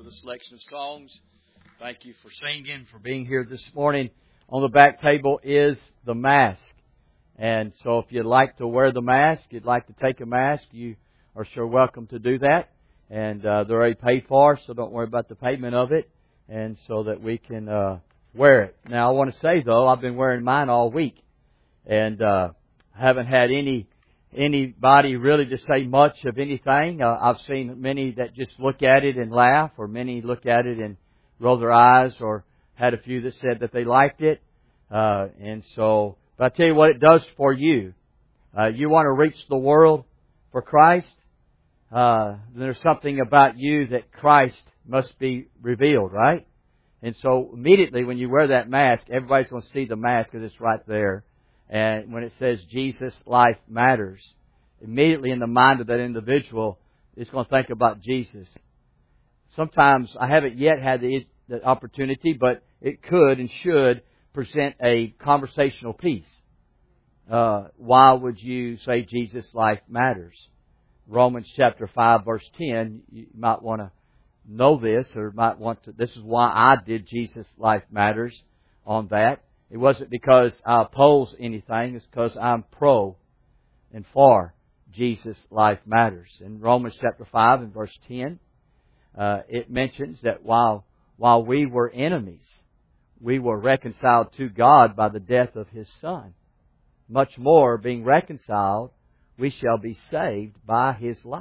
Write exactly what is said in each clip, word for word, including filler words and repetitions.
the selection of songs. Thank you for singing, for being here this morning. On the back table is the mask. And so if you'd like to wear the mask, you'd like to take a mask, you are sure welcome to do that. And uh, they're already paid for, so don't worry about the payment of it. And so that we can uh, wear it. Now I want to say though, I've been wearing mine all week. And uh, haven't had any anybody really to say much of anything. Uh, I've seen many that just look at it and laugh, or many look at it and roll their eyes, or had a few that said that they liked it. Uh, and so, but I tell you what it does for you. Uh, you want to reach the world for Christ. Uh, there's something about you that Christ must be revealed, right? And so immediately when you wear that mask, everybody's going to see the mask because it's right there. And when it says Jesus, life matters, immediately in the mind of that individual, it's going to think about Jesus. Sometimes I haven't yet had the, the opportunity, but it could and should present a conversational piece. Uh, why would you say Jesus, life matters? Romans chapter five, verse ten, you might want to know this, or might want to, this is why I did Jesus, life matters on that. It wasn't because I oppose anything. It's because I'm pro and for Jesus' life matters. In Romans chapter five and verse ten, uh, it mentions that while while we were enemies, we were reconciled to God by the death of His Son. Much more, being reconciled, we shall be saved by His life.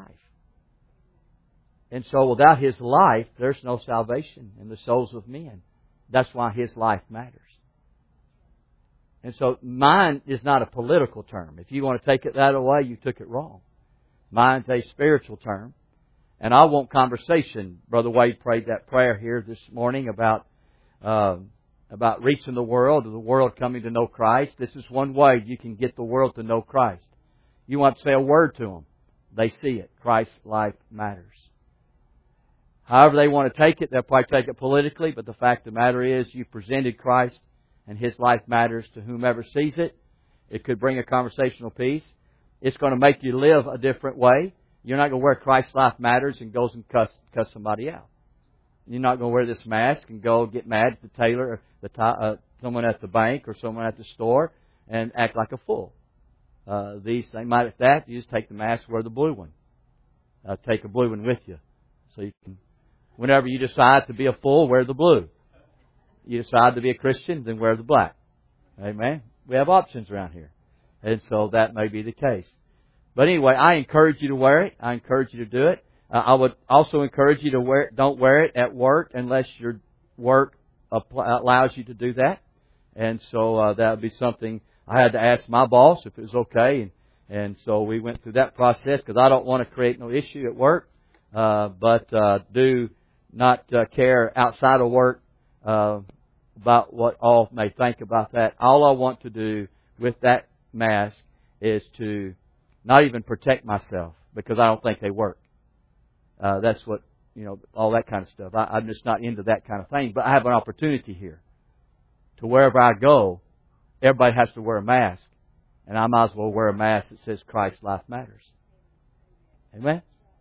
And so without His life, there's no salvation in the souls of men. That's why His life matters. And so mine is not a political term. If you want to take it that way, you took it wrong. Mine's a spiritual term. And I want conversation. Brother Wade prayed that prayer here this morning about uh, about reaching the world, the world coming to know Christ. This is one way you can get the world to know Christ. You want to say a word to them. They see it. Christ's life matters. However they want to take it, they'll probably take it politically, but the fact of the matter is you presented Christ and His life matters to whomever sees it. It could bring a conversational piece. It's going to make you live a different way. You're not going to wear Christ's life matters and goes and cuss, cuss somebody out. You're not going to wear this mask and go get mad at the tailor, or the t- uh, someone at the bank, or someone at the store, and act like a fool. Uh, these things, might at that, you just take the mask, wear the blue one. Uh, take a blue one with you, so you can. Whenever you decide to be a fool, wear the blue. You decide to be a Christian, then wear the black. Amen? We have options around here. And so that may be the case. But anyway, I encourage you to wear it. I encourage you to do it. Uh, I would also encourage you to wear it. Don't wear it at work unless your work allows you to do that. And so uh, that would be something I had to ask my boss if it was okay. And, and so we went through that process because I don't want to create no issue at work. Uh, but uh, do not uh, care outside of work uh, about what all may think about that. All I want to do with that mask is to not even protect myself because I don't think they work. Uh, that's what, you know, all that kind of stuff. I, I'm just not into that kind of thing. But I have an opportunity here to wherever I go, everybody has to wear a mask. And I might as well wear a mask that says Christ's life matters. Amen?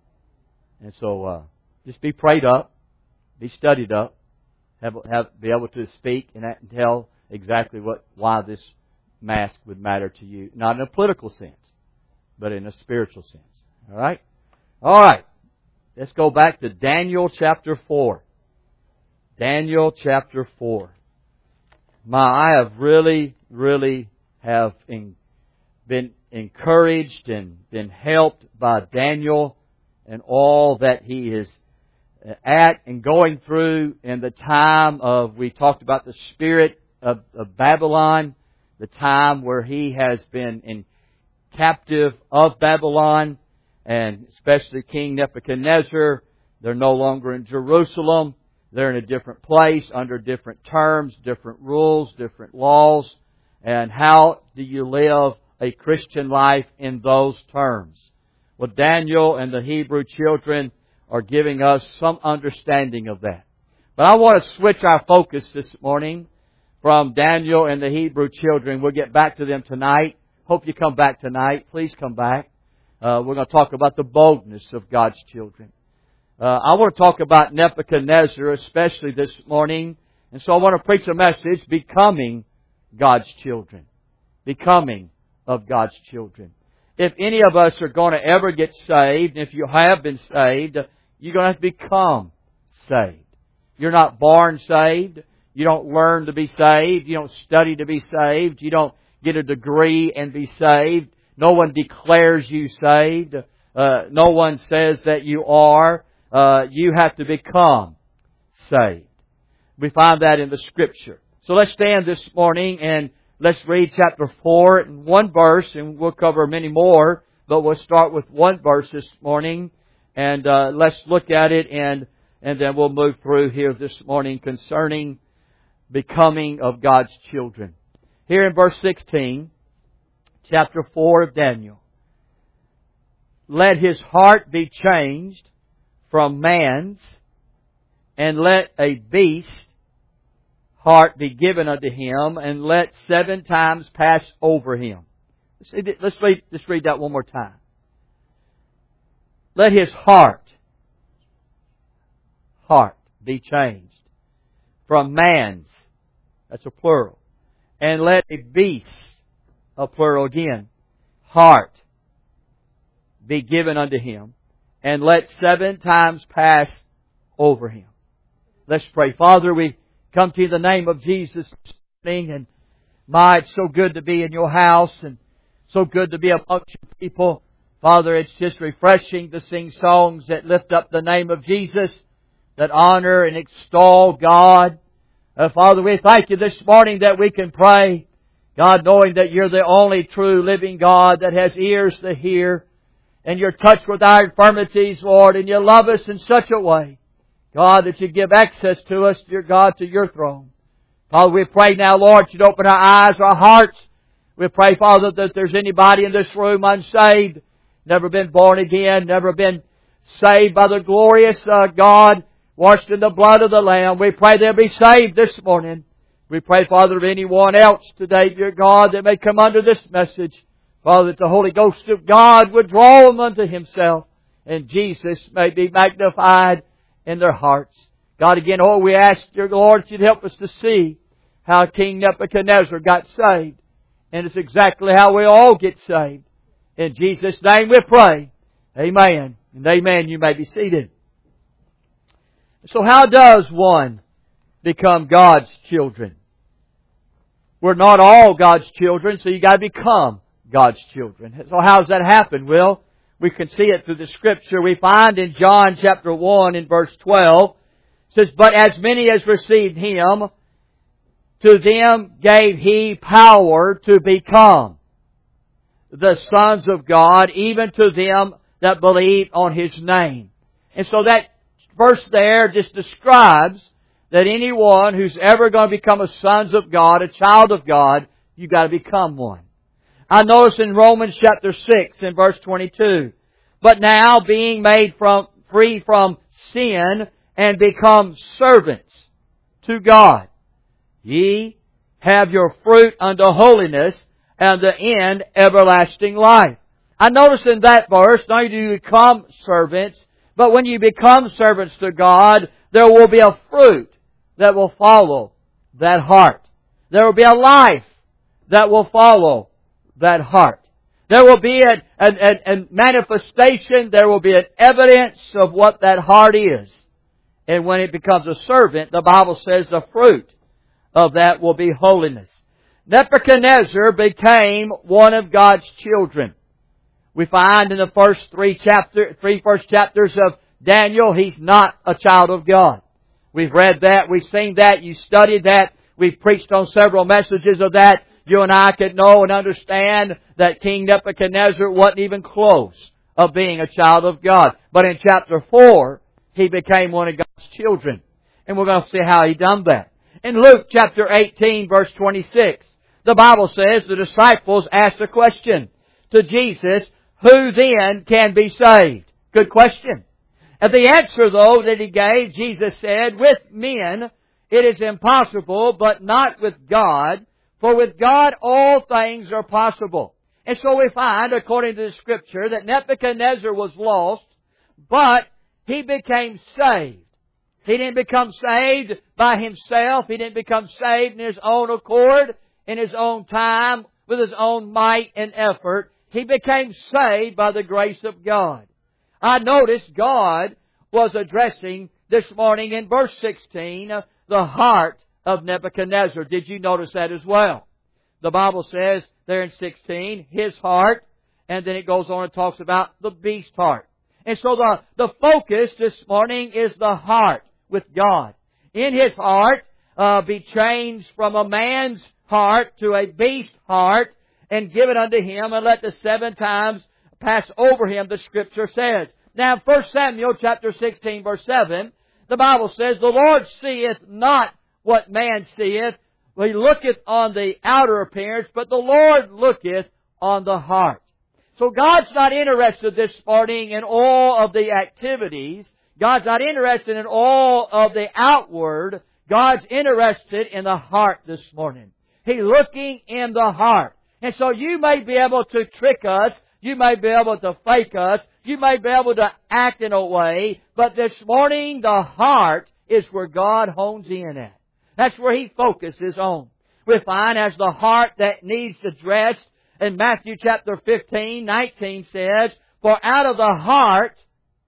And so uh, just be prayed up, be studied up, have, have be able to speak and tell exactly what why this mask would matter to you. Not in a political sense, but in a spiritual sense. All right? All right. Let's go back to Daniel chapter four. Daniel chapter four. My, I have really, really have in, been encouraged and been helped by Daniel and all that he is at and going through in the time of, we talked about the spirit of, of Babylon, the time where he has been in captive of Babylon, and especially King Nebuchadnezzar. They're no longer in Jerusalem. They're in a different place, under different terms, different rules, different laws. And how do you live a Christian life in those terms? Well, Daniel and the Hebrew children are giving us some understanding of that. But I want to switch our focus this morning from Daniel and the Hebrew children. We'll get back to them tonight. Hope you come back tonight. Please come back. Uh, we're going to talk about the boldness of God's children. Uh, I want to talk about Nebuchadnezzar especially this morning. And so I want to preach a message, becoming God's children. Becoming of God's children. If any of us are going to ever get saved, and if you have been saved, you're going to have to become saved. You're not born saved. You don't learn to be saved. You don't study to be saved. You don't get a degree and be saved. No one declares you saved. Uh, no one says that you are. Uh, you have to become saved. We find that in the Scripture. So let's stand this morning and let's read chapter four in one verse, and we'll cover many more, but we'll start with one verse this morning, and uh, let's look at it, and and then we'll move through here this morning concerning becoming of God's children. Here in verse sixteen, chapter four of Daniel. Let his heart be changed from man's, and let a beast heart be given unto him, and let seven times pass over him. Let's read, let's read that one more time. Let his heart, heart be changed from man's, that's a plural, and let a beast, a plural again, heart be given unto him, and let seven times pass over him. Let's pray. Father, we come to you in the name of Jesus this morning, and my, it's so good to be in your house, and so good to be amongst your people. Father, it's just refreshing to sing songs that lift up the name of Jesus, that honor and extol God. Uh, Father, we thank you this morning that we can pray, God, knowing that you're the only true living God that has ears to hear, and you're touched with our infirmities, Lord, and you love us in such a way, God, that you give access to us, dear God, to your throne. Father, we pray now, Lord, you'd open our eyes, our hearts. We pray, Father, that there's anybody in this room unsaved, never been born again, never been saved by the glorious uh, God, washed in the blood of the Lamb. We pray they'll be saved this morning. We pray, Father, of anyone else today, dear God, that may come under this message. Father, that the Holy Ghost of God would draw them unto Himself, and Jesus may be magnified in their hearts. God, again, oh, we ask, dear Lord, that you'd help us to see how King Nebuchadnezzar got saved. And it's exactly how we all get saved. In Jesus' name we pray. Amen. And amen. You may be seated. So how does one become God's children? We're not all God's children, so you got to become God's children. So how does that happen? Well, we can see it through the Scripture. We find in John chapter one in verse twelve, it says, But as many as received Him, to them gave He power to become the sons of God, even to them that believe on His name. And so that verse there just describes that anyone who's ever going to become a sons of God, a child of God, you've got to become one. I notice in Romans chapter six in verse twenty-two, But now being made from free from sin and become servants to God, ye have your fruit unto holiness, and the end everlasting life. I notice in that verse, not only do you become servants, but when you become servants to God, there will be a fruit that will follow that heart. There will be a life that will follow that heart. There will be a, a, a, a manifestation, there will be an evidence of what that heart is. And when it becomes a servant, the Bible says the fruit of that will be holiness. Nebuchadnezzar became one of God's children. We find in the first three chapter, three first chapters of Daniel, he's not a child of God. We've read that, we've seen that, you studied that, we've preached on several messages of that. You and I could know and understand that King Nebuchadnezzar wasn't even close of being a child of God. But in chapter four, he became one of God's children. And we're going to see how he done that. In Luke chapter eighteen, verse twenty-six, the Bible says the disciples asked a question to Jesus, who then can be saved? Good question. And the answer, though, that He gave, Jesus said, with men it is impossible, but not with God. For with God all things are possible. And so we find, according to the Scripture, that Nebuchadnezzar was lost, but He became saved. He didn't become saved by himself. He didn't become saved in his own accord, in his own time, with his own might and effort. He became saved by the grace of God. I noticed God was addressing this morning in verse sixteen the heart of Nebuchadnezzar. Did you notice that as well? The Bible says there in sixteen, his heart, and then it goes on and talks about the beast heart. And so the, the focus this morning is the heart with God. In his heart, uh, be changed from a man's heart to a beast heart, and give it unto him, and let the seven times pass over him, the Scripture says. Now, First Samuel chapter sixteen, verse seven, the Bible says, the Lord seeth not what man seeth. He looketh on the outer appearance, but the Lord looketh on the heart. So God's not interested this morning in all of the activities. God's not interested in all of the outward. God's interested in the heart this morning. He's looking in the heart. And so you may be able to trick us. You may be able to fake us. You may be able to act in a way. But this morning, the heart is where God hones in at. That's where He focuses on. We find as the heart that needs addressed, in Matthew chapter fifteen, nineteen says, for out of the heart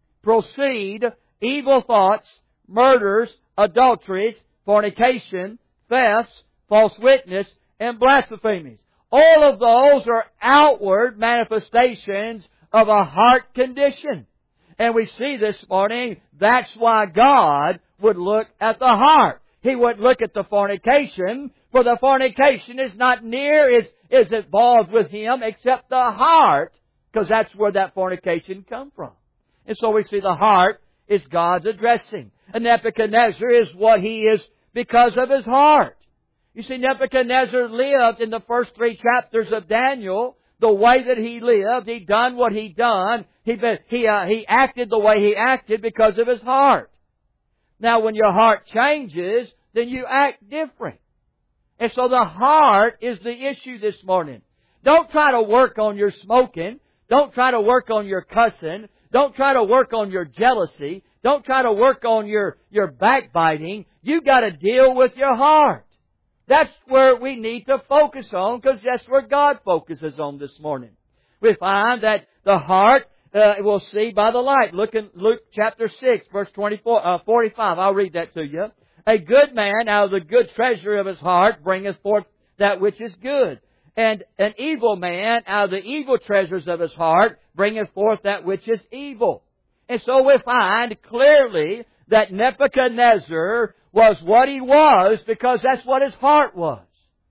proceed evil thoughts, murders, adulteries, fornication, thefts, false witness, and blasphemies. All of those are outward manifestations of a heart condition. And we see this morning, that's why God would look at the heart. He would look at the fornication, for the fornication is not near as, as involved with Him except the heart, because that's where that fornication comes from. And so we see the heart is God's addressing. And Nebuchadnezzar is what he is because of his heart. You see, Nebuchadnezzar lived in the first three chapters of Daniel the way that he lived. He done what he done. He he uh, he acted the way he acted because of his heart. Now, when your heart changes, then you act different. And so the heart is the issue this morning. Don't try to work on your smoking. Don't try to work on your cussing. Don't try to work on your jealousy. Don't try to work on your, your backbiting. You've got to deal with your heart. That's where we need to focus on, because that's where God focuses on this morning. We find that the heart, uh, we'll see by the light. Look in Luke chapter six, verse twenty-four, uh, forty-five. I'll read that to you. A good man out of the good treasure of his heart bringeth forth that which is good. And an evil man out of the evil treasures of his heart bringeth forth that which is evil. And so we find clearly that Nebuchadnezzar was what he was because that's what his heart was.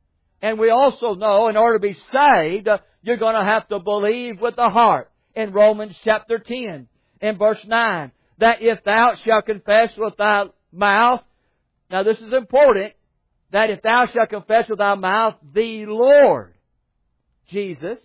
And we also know in order to be saved, you're going to have to believe with the heart. In Romans chapter ten, in verse nine, that if thou shalt confess with thy mouth, now this is important, that if thou shalt confess with thy mouth the Lord Jesus,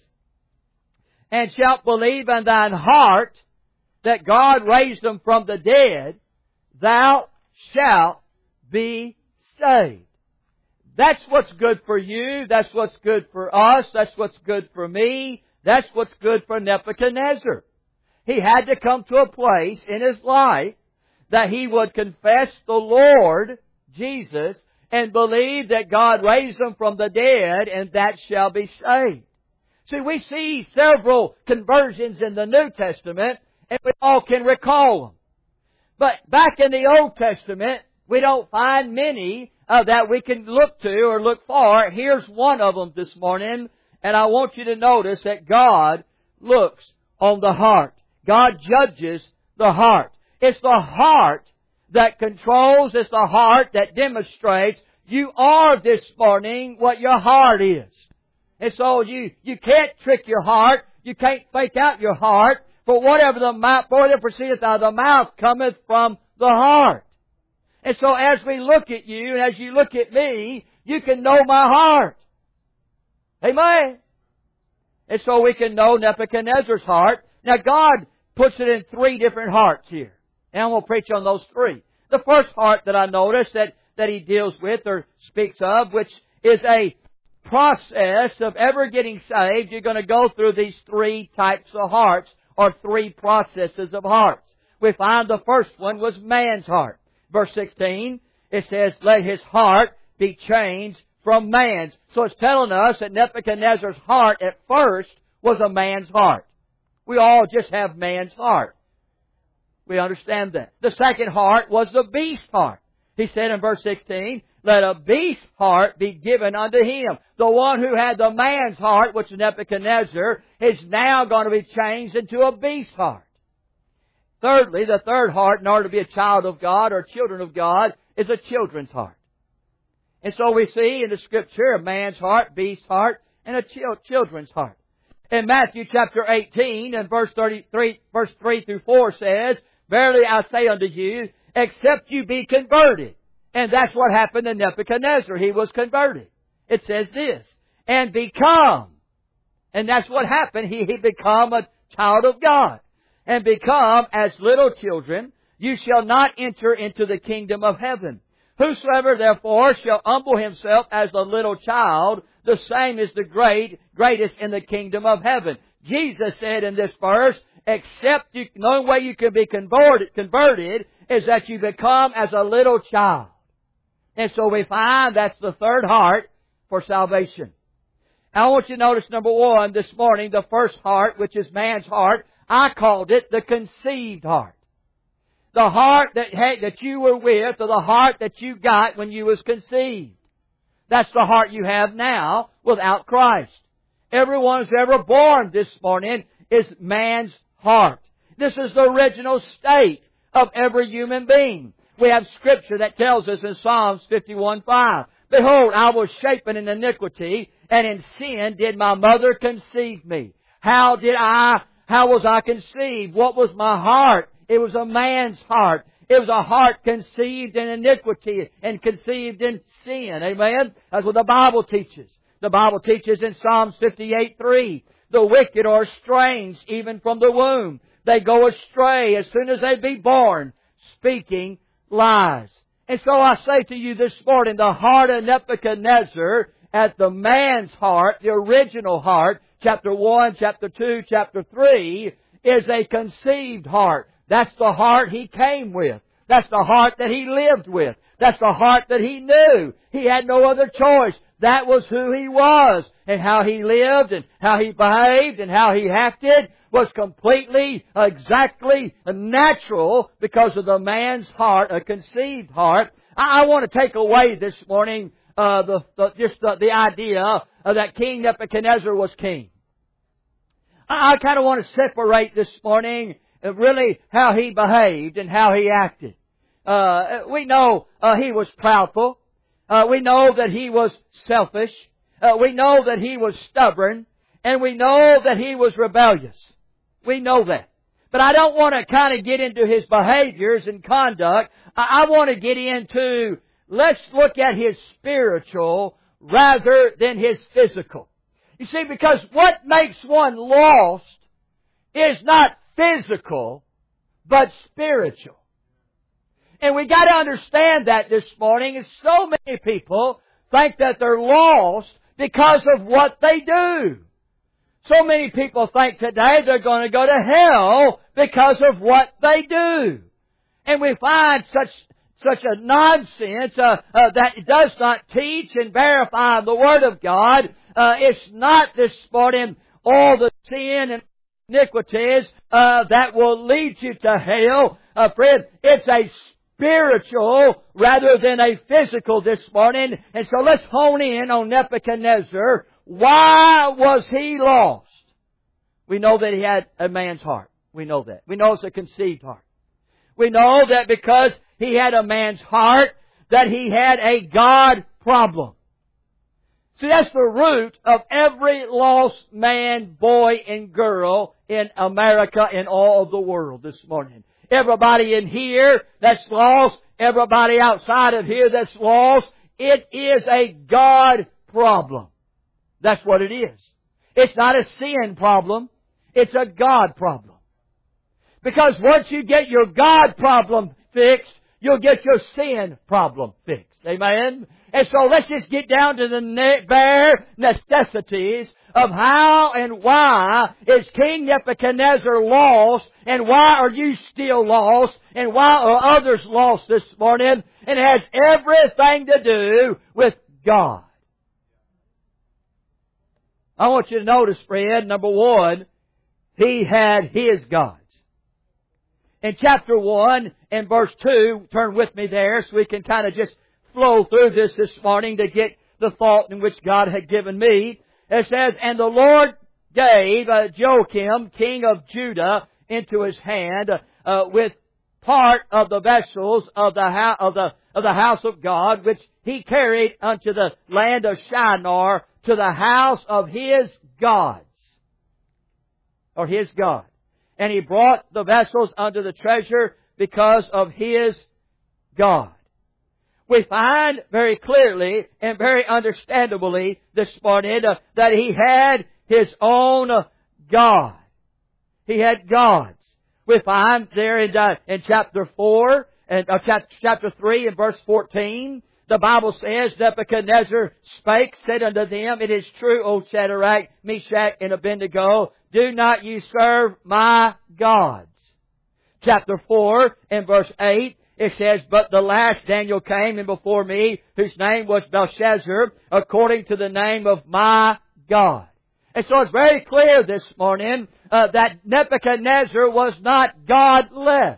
and shalt believe in thine heart that God raised Him from the dead, thou shalt be saved. That's what's good for you. That's what's good for us. That's what's good for me. That's what's good for Nebuchadnezzar. He had to come to a place in his life that he would confess the Lord Jesus and believe that God raised Him from the dead, and that shall be saved. See, we see several conversions in the New Testament, and we all can recall them. But back in the Old Testament, we don't find many uh, that we can look to or look for. Here's one of them this morning, and I want you to notice that God looks on the heart. God judges the heart. It's the heart that controls. It's the heart that demonstrates you are this morning what your heart is. And so you, you can't trick your heart. You can't fake out your heart. For whatever the mouth, for whatever proceedeth out of the mouth cometh from the heart. And so as we look at you, and as you look at me, you can know my heart. Amen. And so we can know Nebuchadnezzar's heart. Now God puts it in three different hearts here. And I'm going to preach on those three. The first heart that I noticed that, that he deals with or speaks of, which is a process of ever getting saved. You're going to go through these three types of hearts, or three processes of hearts. we find the first one was man's heart. Verse sixteen, it says, let his heart be changed from man's. So it's telling us that Nebuchadnezzar's heart at first was a man's heart. We all just have man's heart. We understand that. The second heart was the beast's heart. He said in verse sixteen, let a beast's heart be given unto him. The one who had the man's heart, which is Nebuchadnezzar, is now going to be changed into a beast's heart. Thirdly, the third heart, in order to be a child of God or children of God, is a children's heart. And so we see in the Scripture a man's heart, beast's heart, and a children's heart. In Matthew chapter eighteen and verse thirty-three, verse three through four says, verily I say unto you, except you be converted. And that's what happened to Nebuchadnezzar. He was converted. It says this, and become. And that's what happened. He, he become a child of God. And become as little children, you shall not enter into the kingdom of heaven. Whosoever therefore shall humble himself as a little child, the same is the great, greatest in the kingdom of heaven. Jesus said in this verse, except you, the only way you can be converted, converted is that you become as a little child. And so we find that's the third heart for salvation. Now I want you to notice number one this morning, the first heart, which is man's heart, I called it the conceived heart. The heart that had, that you were with, or the heart that you got when you was conceived. That's the heart you have now without Christ. Everyone who's ever born this morning is man's heart. This is the original state of every human being. We have Scripture that tells us in Psalms fifty-one five, behold, I was shapen in iniquity, and in sin did my mother conceive me. How did I, how was I conceived? What was my heart? It was a man's heart. It was a heart conceived in iniquity and conceived in sin. Amen? That's what the Bible teaches. The Bible teaches in Psalms fifty-eight three, the wicked are estranged even from the womb. They go astray as soon as they be born, speaking lies. And so I say to you this morning, the heart of Nebuchadnezzar at the man's heart, the original heart, chapter one, chapter two, chapter three, is a conceived heart. That's the heart he came with. That's the heart that he lived with. That's the heart that he knew. He had no other choice. That was who he was. And how he lived and how he behaved and how he acted was completely, exactly natural because of the man's heart, a conceived heart. I, I want to take away this morning uh, the, the, just the, the idea uh, that King Nebuchadnezzar was king. I, I kind of want to separate this morning uh, really how he behaved and how he acted. Uh, we know uh, he was proudful. Uh, we know that he was selfish. Uh, we know that he was stubborn. And we know that he was rebellious. We know that. But I don't want to kind of get into his behaviors and conduct. I, I want to get into, let's look at his spiritual rather than his physical. You see, because what makes one lost is not physical, but spiritual. And we got to understand that this morning. And so many people think that they're lost because of what they do. So many people think today they're going to go to hell because of what they do. And we find such such a nonsense uh, uh, that it does not teach and verify the Word of God. Uh, it's not this morning all the sin and iniquities uh, that will lead you to hell. Uh, friend, it's a spiritual rather than a physical this morning. And so let's hone in on Nebuchadnezzar. Why was he lost? We know that he had a man's heart. We know that. We know it's a conceived heart. We know that because he had a man's heart, that he had a God problem. See, that's the root of every lost man, boy, and girl in America and all of the world this morning. Everybody in here that's lost, everybody outside of here that's lost, it is a God problem. That's what it is. It's not a sin problem. It's a God problem. Because once you get your God problem fixed, you'll get your sin problem fixed. Amen? And so let's just get down to the ne- bare necessities of how and why is King Nebuchadnezzar lost, and why are you still lost, and why are others lost this morning? And it has everything to do with God. I want you to notice, friend, number one, he had his gods. In chapter one and verse two, turn with me there so we can kind of just flow through this this morning to get the thought in which God had given me. It says, and the Lord gave uh, Joachim, king of Judah, into his hand uh, with part of the vessels of the, ho- of, the, of the house of God, which he carried unto the land of Shinar, to the house of his gods, or his God. And he brought the vessels unto the treasure because of his God. We find very clearly and very understandably this morning uh, that he had his own uh, God. He had gods. We find there in, uh, in chapter four, and uh, chapter, chapter three and verse fourteen, the Bible says, Nebuchadnezzar spake, said unto them, it is true, O Shadrach, Meshach, and Abednego, do not you serve my gods. Chapter four and verse eight, it says, but the last Daniel came in before me, whose name was Belshazzar, according to the name of my God. And so it's very clear this morning uh, that Nebuchadnezzar was not godless.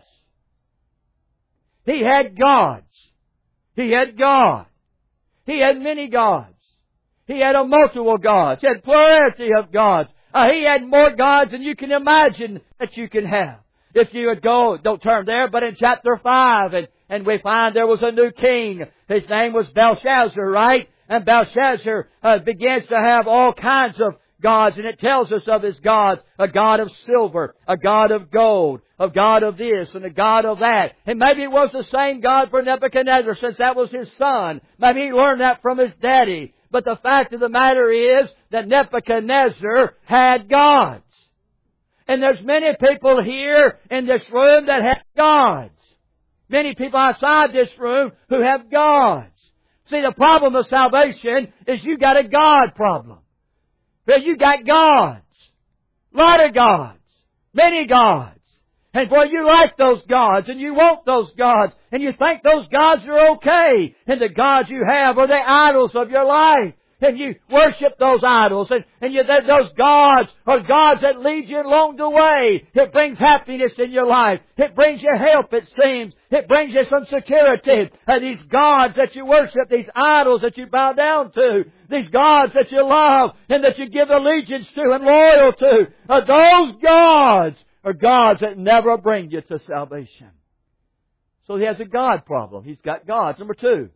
He had gods. He had God. He had many gods. He had a multiple gods. He had plurality of gods. Uh, he had more gods than you can imagine that you can have. If you would go, don't turn there, but in chapter five, and, and we find there was a new king. His name was Belshazzar, right? And Belshazzar uh, begins to have all kinds of gods, and it tells us of his gods, a god of silver, a god of gold, a god of this, and a god of that. And maybe it was the same God for Nebuchadnezzar, since that was his son. Maybe he learned that from his daddy. But the fact of the matter is that Nebuchadnezzar had gods. And there's many people here in this room that have gods. Many people outside this room who have gods. See, the problem of salvation is you got a God problem. But you got gods. A lot of gods. Many gods. And boy, you like those gods, and you want those gods, and you think those gods are okay. And the gods you have are the idols of your life. And you worship those idols, and, and you, those gods are gods that lead you along the way. It brings happiness in your life. It brings you help, it seems. It brings you some security. And these gods that you worship, these idols that you bow down to, these gods that you love and that you give allegiance to and loyal to, uh, those gods are gods that never bring you to salvation. So he has a God problem. He's got gods. Number two.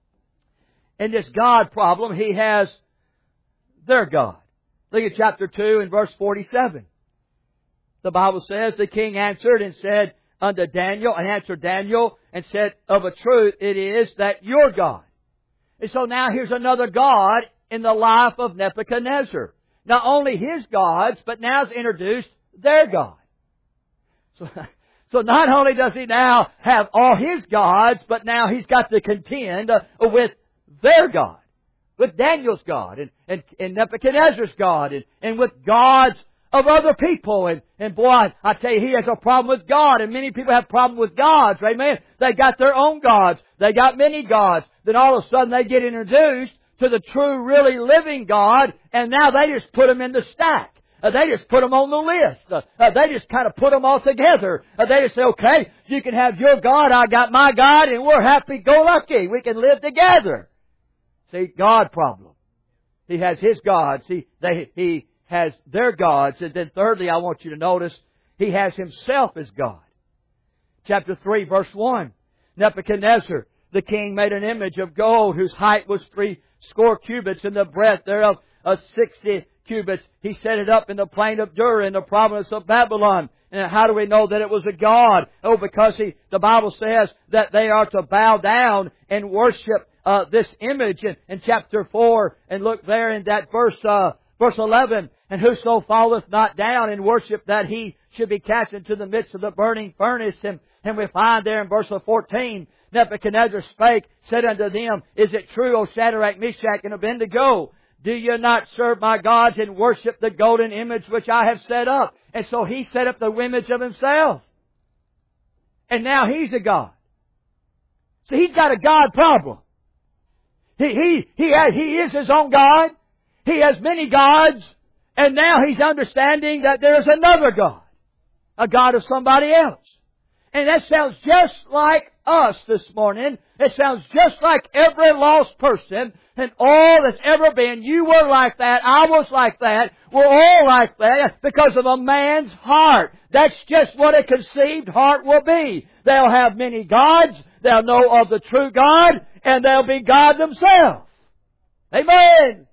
In this God problem, he has their God. Look at chapter two and verse forty-seven. The Bible says, the king answered and said unto Daniel, and answered Daniel and said, of a truth it is that your God. And so now here's another God in the life of Nebuchadnezzar. Not only his gods, but now is introduced their God. So, so not only does he now have all his gods, but now he's got to contend with their God, with Daniel's God, and, and, and Nebuchadnezzar's God, and, and with gods of other people. And, and boy, I, I tell you, he has a problem with God, and many people have a problem with gods, right, man? They got their own gods. They got many gods. Then all of a sudden they get introduced to the true, really living God, and now they just put them in the stack. Uh, they just put them on the list. Uh, uh, they just kind of put them all together. Uh, they just say, okay, you can have your God, I got my God, and we're happy-go-lucky. We can live together. See, God problem. He has his gods. He, they, he has their gods. And then thirdly, I want you to notice, he has himself as God. Chapter three, verse one. Nebuchadnezzar, the king, made an image of gold whose height was three score cubits and the breadth thereof of sixty cubits. He set it up in the plain of Dura in the province of Babylon. And how do we know that it was a god? Oh, because he, the Bible says that they are to bow down and worship Uh, this image in, in chapter four, and look there in that verse, uh, verse eleven, and whoso falleth not down and worship that he should be cast into the midst of the burning furnace. And, and we find there in verse fourteen Nebuchadnezzar spake, said unto them, Is it true, O Shadrach, Meshach, and Abednego? Do you not serve my gods and worship the golden image which I have set up? And so he set up the image of himself. And now he's a god. So he's got a God problem. He, he, he, has, he is his own God. He has many gods. And now he's understanding that there is another God. A God of somebody else. And that sounds just like us this morning. It sounds just like every lost person and all that's ever been. You were like that. I was like that. We're all like that because of a man's heart. That's just what a conceived heart will be. They'll have many gods. They'll know of the true God. And they'll be God themselves. Amen.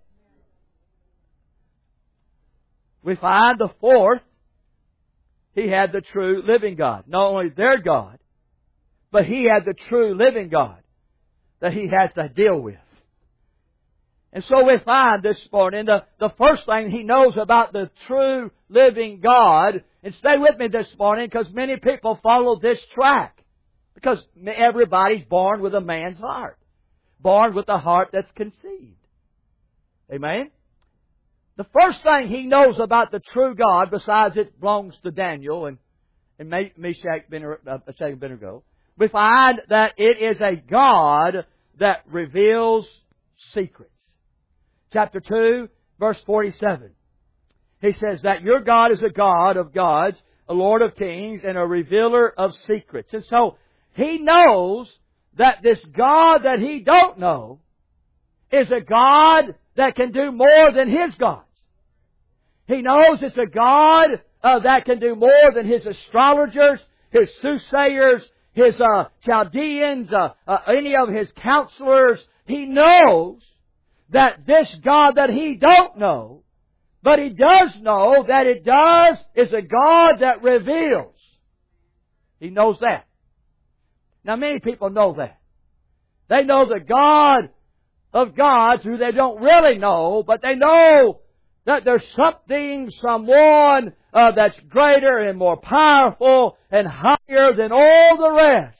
We find the fourth. He had the true living God. Not only their God, but He had the true living God that He has to deal with. And so we find this morning the, the first thing He knows about the true living God, and stay with me this morning because many people follow this track. Because everybody's born with a man's heart. Born with a heart that's conceived. Amen? The first thing he knows about the true God, besides it belongs to Daniel and, and Meshach and Abednego, we find that it is a God that reveals secrets. Chapter two, verse forty-seven. He says that your God is a God of gods, a Lord of kings, and a revealer of secrets. And so he knows that this God that he don't know is a God that can do more than his gods. He knows it's a God uh, that can do more than his astrologers, his soothsayers, his uh, Chaldeans, uh, uh, any of his counselors. He knows that this God that he don't know, but he does know that it does, is a God that reveals. He knows that. Now many people know that. They know the God of gods who they don't really know, but they know that there's something, someone uh, that's greater and more powerful and higher than all the rest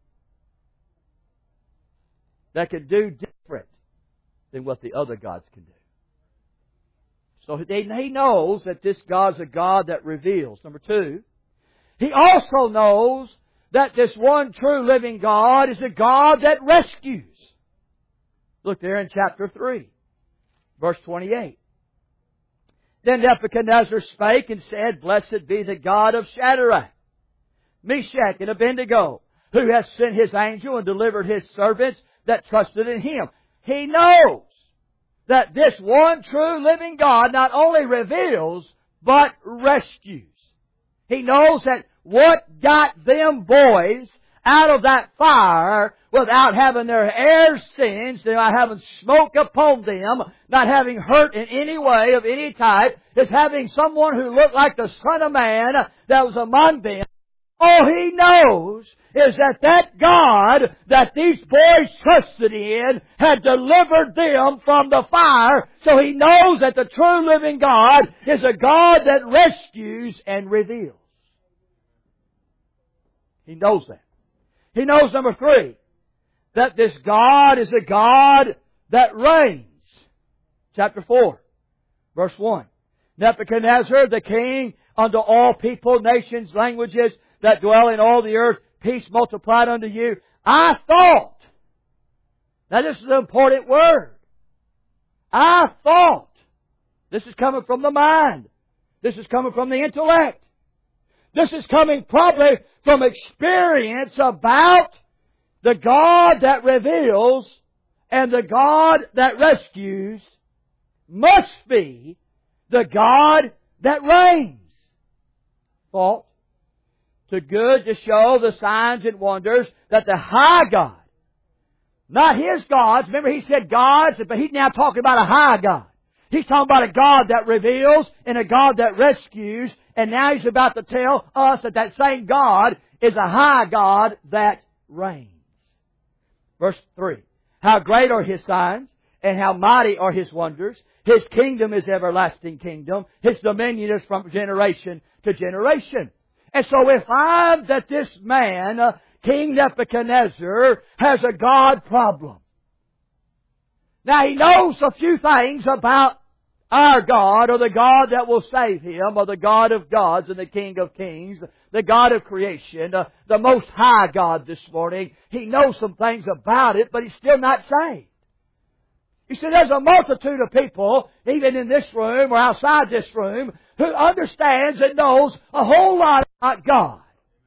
that can do different than what the other gods can do. So he knows that this God's a God that reveals. Number two, he also knows that this one true living God is a God that rescues. Look there in chapter three, verse twenty-eight. Then Nebuchadnezzar spake and said, Blessed be the God of Shadrach, Meshach, and Abednego, who has sent His angel and delivered His servants that trusted in Him. He knows that this one true living God not only reveals, but rescues. He knows that what got them boys out of that fire without having their hair singed, without having smoke upon them, not having hurt in any way of any type, is having someone who looked like the Son of Man that was among them. All he knows is that that God that these boys trusted in had delivered them from the fire. So he knows that the true living God is a God that rescues and reveals. He knows that. He knows, number three, that this God is a God that reigns. Chapter four, verse one. Nebuchadnezzar, the king, unto all people, nations, languages that dwell in all the earth, peace multiplied unto you. I thought. Now this is an important word. I thought. This is coming from the mind. This is coming from the intellect. This is coming probably from experience about the God that reveals and the God that rescues must be the God that reigns. Thought. To good to show the signs and wonders that the high God, not his gods, remember he said gods, but he's now talking about a high God. He's talking about a God that reveals and a God that rescues, and now he's about to tell us that that same God is a high God that reigns. Verse three. How great are His signs, and how mighty are His wonders. His kingdom is everlasting kingdom. His dominion is from generation to generation. And so we find that this man uh, King Nebuchadnezzar has a God problem. Now he knows a few things about our God, or the God that will save him, or the God of gods and the King of kings, the God of creation, uh, the Most High God this morning. He knows some things about it, but he's still not saved. You see, there's a multitude of people, even in this room or outside this room, who understands and knows a whole lot about God.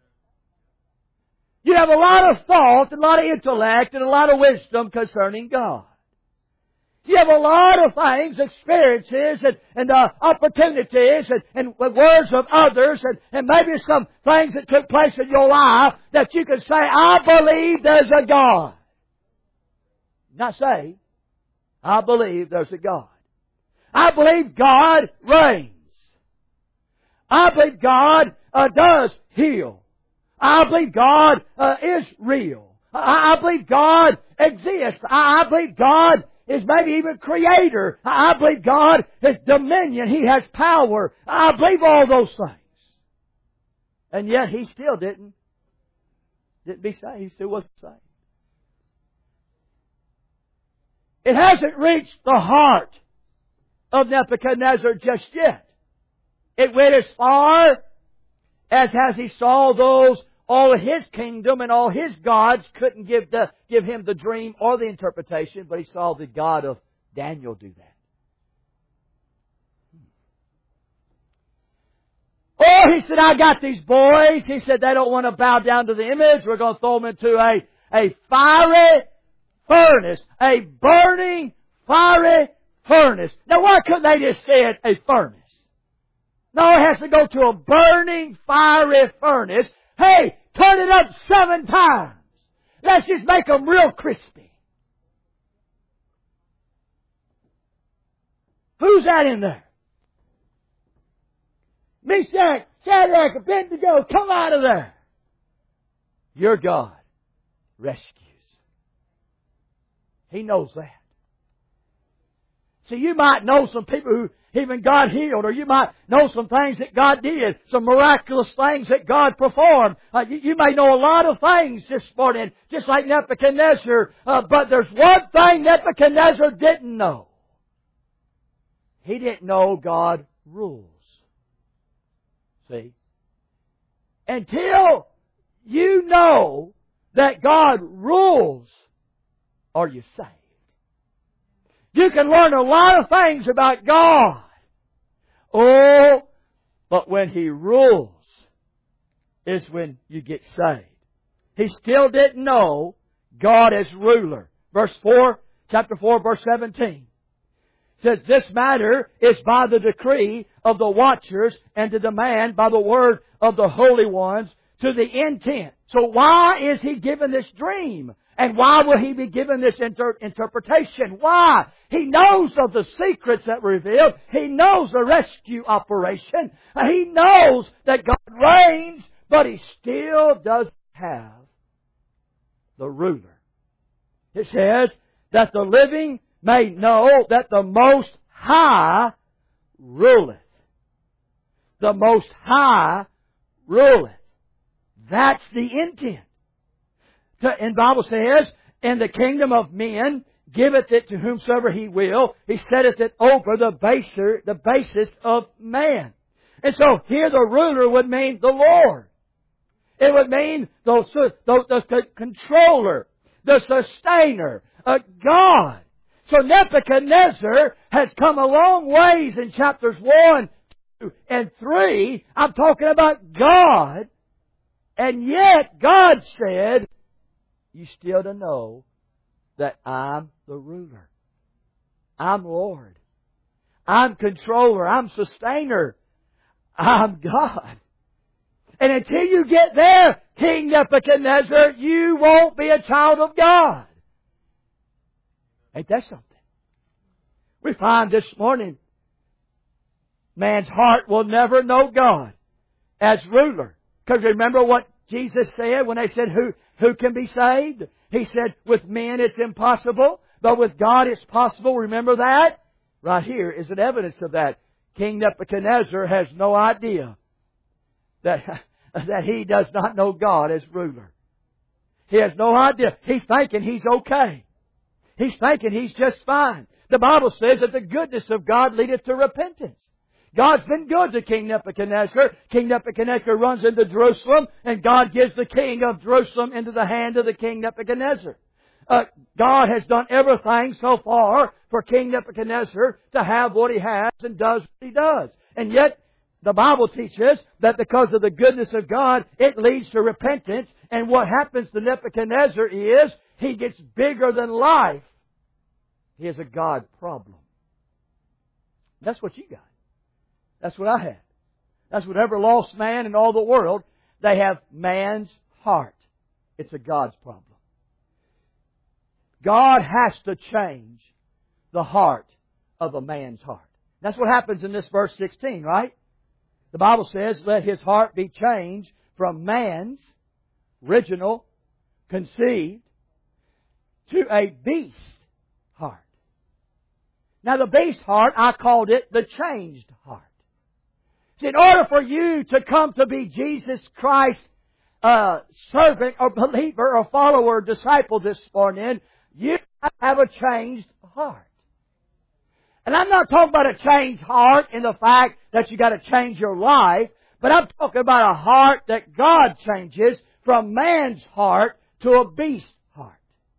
You have a lot of thought, a lot of intellect, and a lot of wisdom concerning God. You have a lot of things, experiences, and, and uh, opportunities, and, and words of others, and, and maybe some things that took place in your life that you can say, I believe there's a God. Not say, I believe there's a God. I believe God reigns. I believe God uh, does heal. I believe God uh, is real. I, I believe God exists. I, I believe God is maybe even creator. I believe God has dominion. He has power. I believe all those things. And yet he still didn't, didn't be saved. He still wasn't saved. It hasn't reached the heart of Nebuchadnezzar just yet. It went as far as as he saw those, all of his kingdom and all his gods couldn't give the give him the dream or the interpretation, but he saw the God of Daniel do that. Oh, he said, I got these boys. He said, they don't want to bow down to the image. We're going to throw them into a, a fiery furnace. A burning, fiery furnace. Now, why couldn't they just say it a furnace? No, it has to go to a burning, fiery furnace. Hey, turn it up seven times. Let's just make them real crispy. Who's that in there? Meshach, Shadrach, Abednego, come out of there. Your God rescues. He knows that. See, you might know some people who even God healed, or you might know some things that God did, some miraculous things that God performed. Uh, you, you may know a lot of things this morning, just like Nebuchadnezzar, uh, but there's one thing Nebuchadnezzar didn't know. He didn't know God rules. See? Until you know that God rules, are you saved? You can learn a lot of things about God. Oh, but when He rules is when you get saved. He still didn't know God as ruler. Verse four, chapter four, verse seventeen. Says, this matter is by the decree of the watchers and to demand by the word of the holy ones to the intent. So why is he given this dream? And why will he be given this inter- interpretation? Why? He knows of the secrets that were revealed. He knows the rescue operation. He knows that God reigns, but he still doesn't have the ruler. It says that the living may know that the Most High ruleth. The Most High ruleth. That's the intent. And the Bible says, in the kingdom of men giveth it to whomsoever he will. He setteth it over the baser, the basest of man. And so here the ruler would mean the Lord. It would mean the, the, the controller, the sustainer, uh, God. So Nebuchadnezzar has come a long ways in chapters one, two, and three. I'm talking about God. And yet God said, you still to know that I'm the ruler. I'm Lord. I'm controller. I'm sustainer. I'm God. And until you get there, King Nebuchadnezzar, you won't be a child of God. Ain't that something? We find this morning, man's heart will never know God as ruler. Because remember what Jesus said when they said, who, who can be saved? He said, with men it's impossible, but with God it's possible. Remember that? Right here is an evidence of that. King Nebuchadnezzar has no idea that, that he does not know God as ruler. He has no idea. He's thinking he's okay. He's thinking he's just fine. The Bible says that the goodness of God leadeth to repentance. God's been good to King Nebuchadnezzar. King Nebuchadnezzar runs into Jerusalem, and God gives the king of Jerusalem into the hand of the King Nebuchadnezzar. Uh, God has done everything so far for King Nebuchadnezzar to have what he has and does what he does. And yet, the Bible teaches that because of the goodness of God, it leads to repentance. And what happens to Nebuchadnezzar is, he gets bigger than life. He has a God problem. That's what you got. That's what I had. That's what every lost man in all the world, they have man's heart. It's a God's problem. God has to change the heart of a man's heart. That's what happens in this verse sixteen, right? The Bible says, let his heart be changed from man's original, conceived, to a beast heart. Now the beast heart, I called it the changed heart. See, in order for you to come to be Jesus Christ's uh, servant or believer or follower or disciple this morning, you have a changed heart. And I'm not talking about a changed heart in the fact that you got to change your life, but I'm talking about a heart that God changes from man's heart to a beast heart.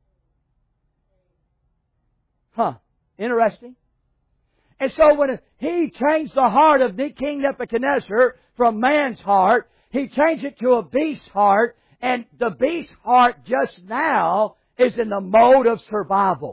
Huh. Interesting. And so when he changed the heart of King Nebuchadnezzar from man's heart, he changed it to a beast's heart, and the beast's heart just now is in the mode of survival.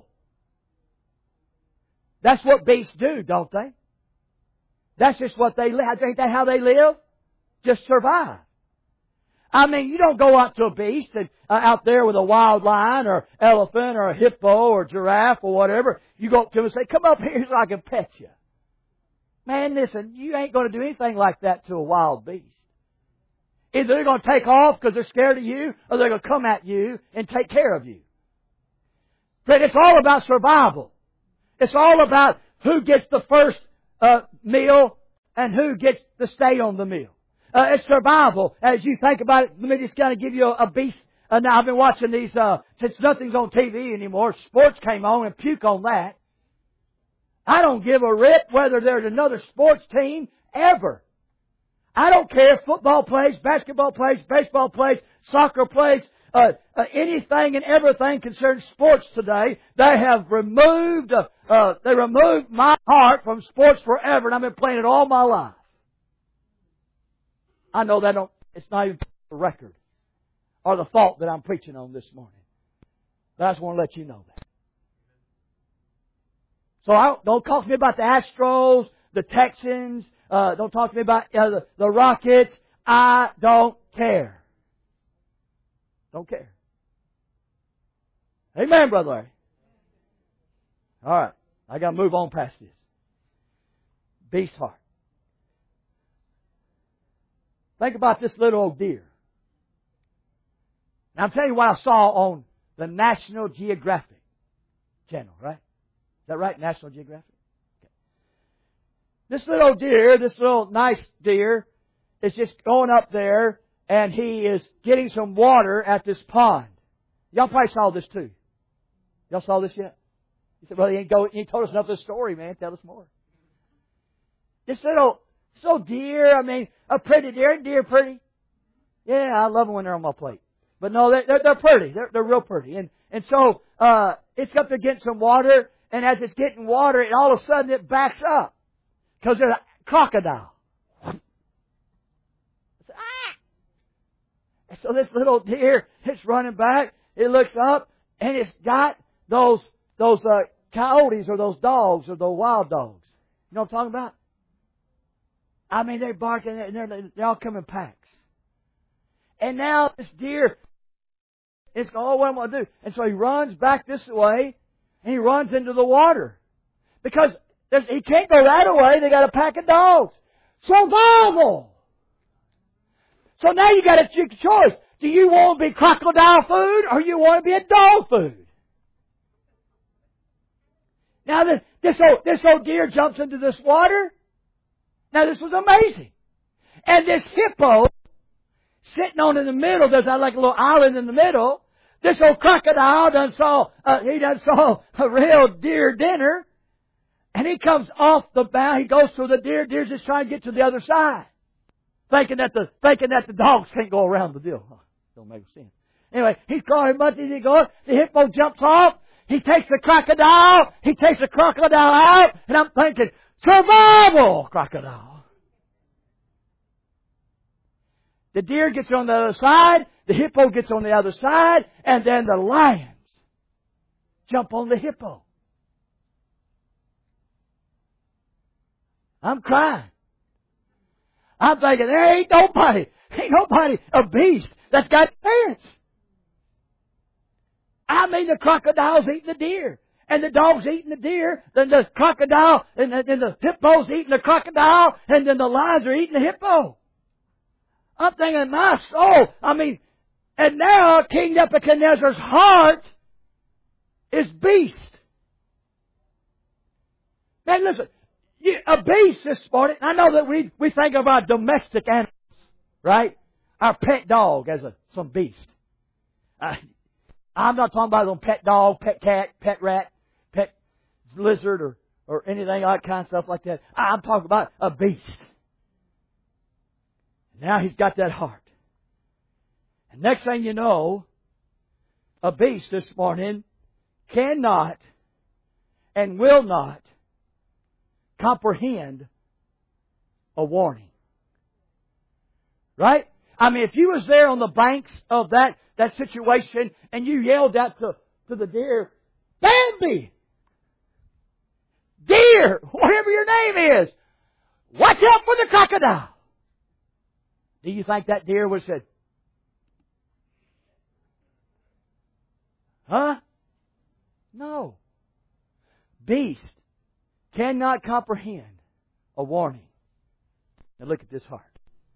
That's what beasts do, don't they? That's just what they live. Ain't that how they live? Just survive. I mean, you don't go out to a beast and, uh, out there with a wild lion or elephant or a hippo or giraffe or whatever. You go up to them and say, come up here so I can pet you. Man, listen, you ain't going to do anything like that to a wild beast. Either they're going to take off because they're scared of you, or they're going to come at you and take care of you. But it's all about survival. It's all about who gets the first uh, meal and who gets to stay on the meal. Uh, it's survival. As you think about it, let me just kind of give you a, a beast. Uh, now, I've been watching these, uh, since nothing's on T V anymore, sports came on and puke on that. I don't give a rip whether there's another sports team ever. I don't care if football plays, basketball plays, baseball plays, soccer plays, uh, uh, anything and everything concerning sports today. They have removed, uh, uh, they removed my heart from sports forever, and I've been playing it all my life. I know that don't, it's not even the record or the fault that I'm preaching on this morning. But I just want to let you know that. So I, don't talk to me about the Astros, the Texans. Uh, don't talk to me about uh, the, the Rockets. I don't care. Don't care. Amen, Brother Larry. All right. I got to move on past this. Beast heart. Think about this little old deer. Now, I'm telling you what I saw on the National Geographic channel, right? Is that right? National Geographic? Okay. This little deer, this little nice deer, is just going up there, and he is getting some water at this pond. Y'all probably saw this too. Y'all saw this yet? You said, well, you ain't, go, you ain't told us enough of the story, man. Tell us more. This little, this little deer, I mean, a pretty deer. Ain't deer pretty? Yeah, I love them when they're on my plate. But no, they're, they're, they're pretty. They're, they're real pretty. And, and so, uh, it's up to getting some water, and as it's getting water, it, all of a sudden it backs up. Because there's a crocodile. Ah! And so this little deer is running back. It looks up, and it's got those, those, uh, coyotes or those dogs or those wild dogs. You know what I'm talking about? I mean, they're barking, and they're, they all come in packs. And now this deer is going, oh, what am I going to do? And so he runs back this way, and he runs into the water. Because he can't go that way. They got a pack of dogs. Survival! So now you got a choice. Do you want to be crocodile food, or you want to be a dog food? Now this, this old, this old deer jumps into this water. Now this was amazing. And this hippo, sitting on in the middle, there's like a little island in the middle. this old crocodile done saw, uh, he done saw a real deer dinner. And he comes off the bow, he goes through the deer, deer's just trying to get to the other side. Thinking that the, thinking that the dogs can't go around the deal. Oh, don't make sense. Anyway, he's going much as he goes, the hippo jumps off, he takes the crocodile, he takes the crocodile out, and I'm thinking, survival, crocodile. The deer gets on the other side, the hippo gets on the other side, and then the lions jump on the hippo. I'm crying. I'm thinking, there ain't nobody, ain't nobody a beast that's got pants. I mean, the crocodile's eating the deer, and the dog's eating the deer, then the crocodile, and the, and the hippo's eating the crocodile, and then the lions are eating the hippo. I'm thinking, my soul, I mean, and now King Nebuchadnezzar's heart is beast. Man, listen. A beast this morning, I know that we, we think of our domestic animals, right? Our pet dog as a some beast. Uh, I'm not talking about some pet dog, pet cat, pet rat, pet lizard, or, or anything like kind of stuff like that. I'm talking about a beast. Now he's got that heart. And next thing you know, a beast this morning cannot and will not comprehend a warning. Right? I mean, if you was there on the banks of that, that situation and you yelled out to, to the deer, Bambi! Deer! Whatever your name is! Watch out for the crocodile! Do you think that deer would have said, huh? No. Beast cannot comprehend a warning. Now look at this heart.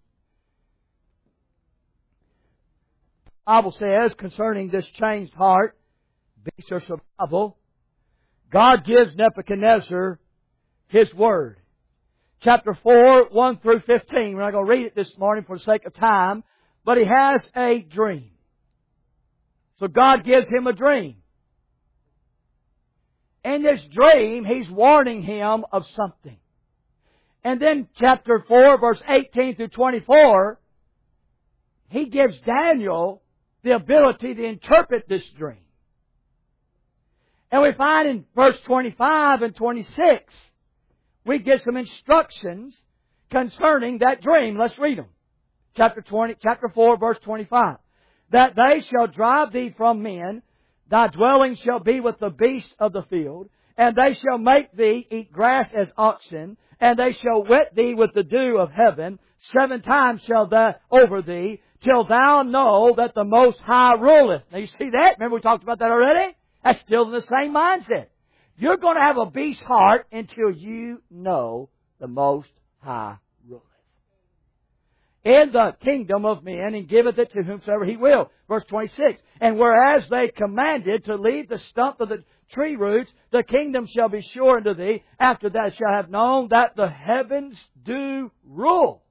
The Bible says concerning this changed heart, beast or survival, God gives Nebuchadnezzar His Word. Chapter four, one through fifteen. We're not going to read it this morning for the sake of time, but he has a dream. So God gives him a dream. In this dream, He's warning him of something. And then chapter four, verse eighteen through twenty-four, He gives Daniel the ability to interpret this dream. And we find in verse twenty-five and twenty-six, we get some instructions concerning that dream. Let's read them. Chapter twenty, chapter four, verse twenty-five. That they shall drive thee from men, thy dwelling shall be with the beasts of the field, and they shall make thee eat grass as oxen, and they shall wet thee with the dew of heaven. Seven times shall they over thee, till thou know that the Most High ruleth. Now you see that? Remember we talked about that already? That's still in the same mindset. You're going to have a beast heart until you know the Most High ruleth in the kingdom of men, and giveth it to whomsoever He will. Verse twenty-six. And whereas they commanded to leave the stump of the tree roots, the kingdom shall be sure unto thee. After that shall have known that the heavens do rule.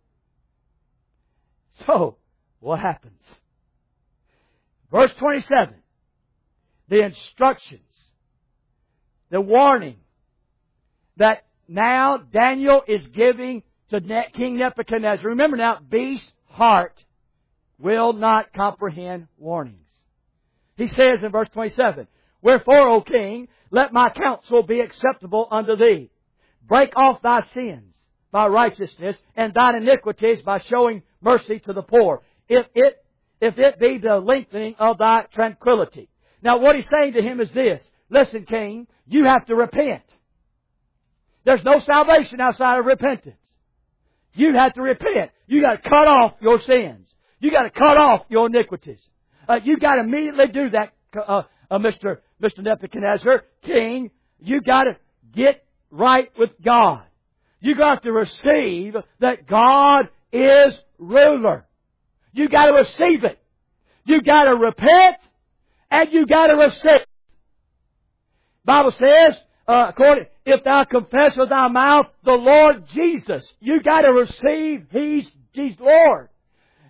So, what happens? Verse twenty-seven. The instructions, the warning that now Daniel is giving to King Nebuchadnezzar. Remember now, beast heart will not comprehend warnings. He says in verse twenty-seven, Wherefore, O king, let my counsel be acceptable unto thee. Break off thy sins by righteousness, and thine iniquities by showing mercy to the poor, if it, if it be the lengthening of thy tranquility. Now what he's saying to him is this: listen, king, you have to repent. There's no salvation outside of repentance. You have to repent. You got to cut off your sins. You got to cut off your iniquities. Uh, you got to immediately do that, uh, uh, Mister Mister Nebuchadnezzar, king. You got to get right with God. You got to receive that God is ruler. You got to receive it. You got to repent, and you got to receive. Bible says, uh, according, if thou confess with thy mouth the Lord Jesus, you got to receive He's, He's Lord.